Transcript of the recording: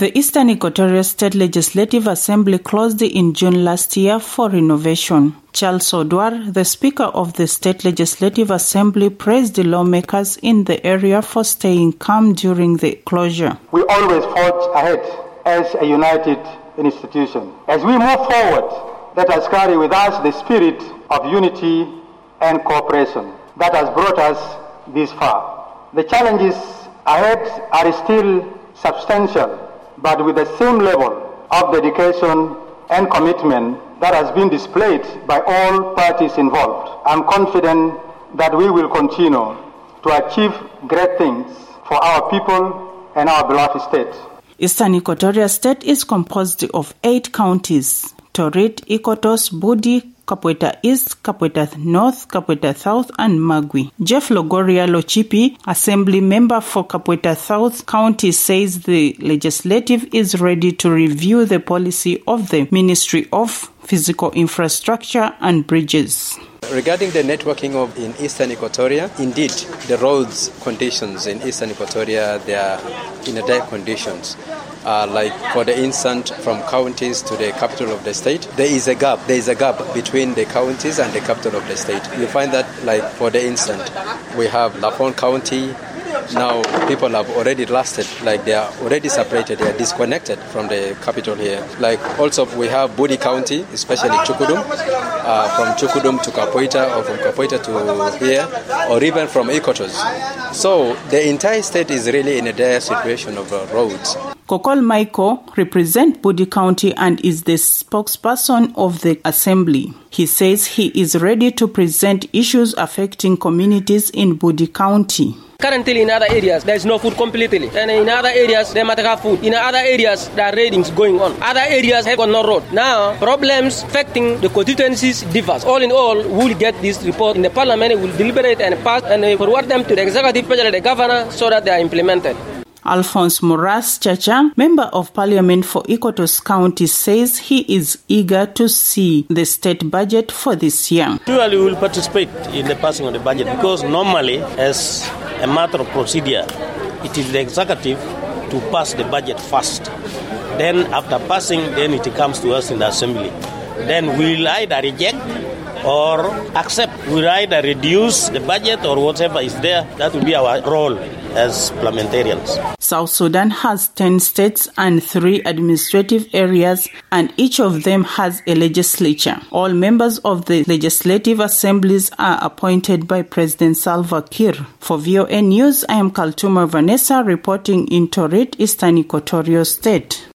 The Eastern Equatoria State Legislative Assembly closed in June last year for renovation. Charles Odwar, the Speaker of the State Legislative Assembly, praised the lawmakers in the area for staying calm during the closure. We always forge ahead as a united institution. As we move forward, let us carry with us the spirit of unity and cooperation that has brought us this far. The challenges ahead are still substantial, but with the same level of dedication and commitment that has been displayed by all parties involved, I'm confident that we will continue to achieve great things for our people and our beloved state. Eastern Equatoria State is composed of 8 counties: Torit, Ikotos, Budi, Kapweta East, Kapweta North, Kapweta South, and Magwi. Jeff Logoria Lochipi, Assembly Member for Kapweta South County, says the legislative is ready to review the policy of the Ministry of Physical Infrastructure and Bridges. Regarding the networking in Eastern Equatoria, indeed, the roads conditions in Eastern Equatoria, they are in a dire conditions. Like for the instance, from counties to the capital of the state, there is a gap. There is a gap between the counties and the capital of the state. You find that, like for the instance, we have Lafon County. Now people have already lasted, like they are already separated, they are disconnected from the capital here. Like also we have Budi County, especially Chukudum, from Chukudum to Kapweta, or from Kapweta to here, or even from Ikotos. So the entire state is really in a dire situation of roads. Kokol Michael represents Budi County and is the spokesperson of the Assembly. He says he is ready to present issues affecting communities in Budi County. Currently in other areas, there is no food completely. And in other areas, they might have food. In other areas, there are raidings going on. Other areas have got no road. Now, problems affecting the constituencies differs. All in all, we will get this report in the parliament, we will deliberate and pass and forward them to the executive, especially the governor, so that they are implemented. Alphonse Moras Chacha, Member of Parliament for Ikotos County, says he is eager to see the state budget for this year. Surely we will participate in the passing of the budget because normally, as a matter of procedure, it is the executive to pass the budget first. Then after passing, then it comes to us in the assembly. Then we'll either reject or accept. We'll either reduce the budget or whatever is there. That will be our role as parliamentarians. South Sudan has 10 states and 3 administrative areas, and each of them has a legislature. All members of the legislative assemblies are appointed by President Salva Kiir. For VOA News, I am Kaltuma Vanessa reporting in Torit, Eastern Equatoria State.